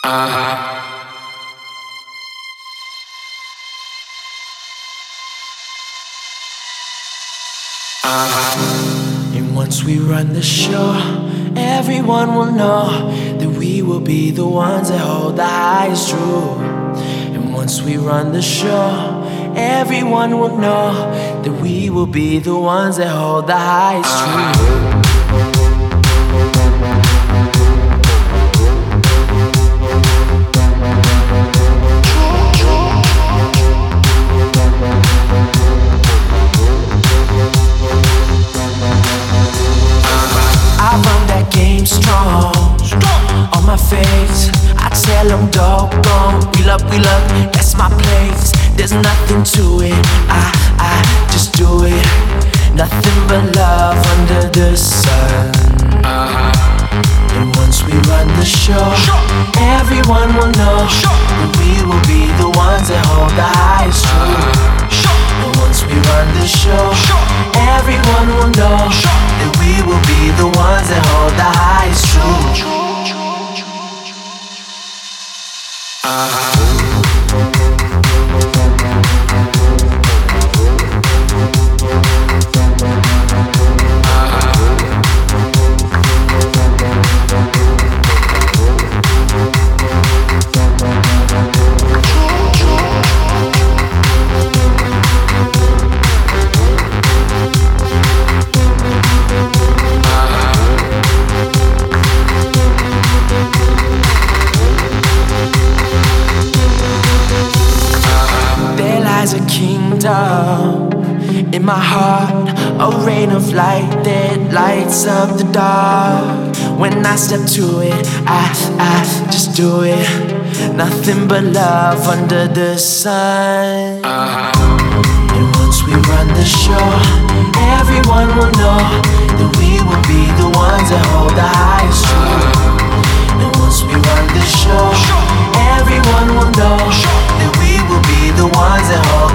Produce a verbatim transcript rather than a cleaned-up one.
And once we run the show, everyone will know that we will be the ones that hold the highest truth. And once we run the show, everyone will know that we will be the ones that hold the highest truth. Strong, on my face, I tell them doggone, wheel up, wheel up, that's my place. There's nothing to it, I, I just do it. Nothing but love under the sun. And once we run the show, everyone will know that we will be the ones that hold the highest truth. And once we run the show, everyone will know that we will be the ones that hold the highest truth. A kingdom in my heart, a rain of light that lights up the dark. When I step to it, I, I just do it. Nothing but love under the sun. And once we run the show, everyone will know that we will be the ones that hold the highest truth. And once we run the show, everyone will know that we will be the ones that hold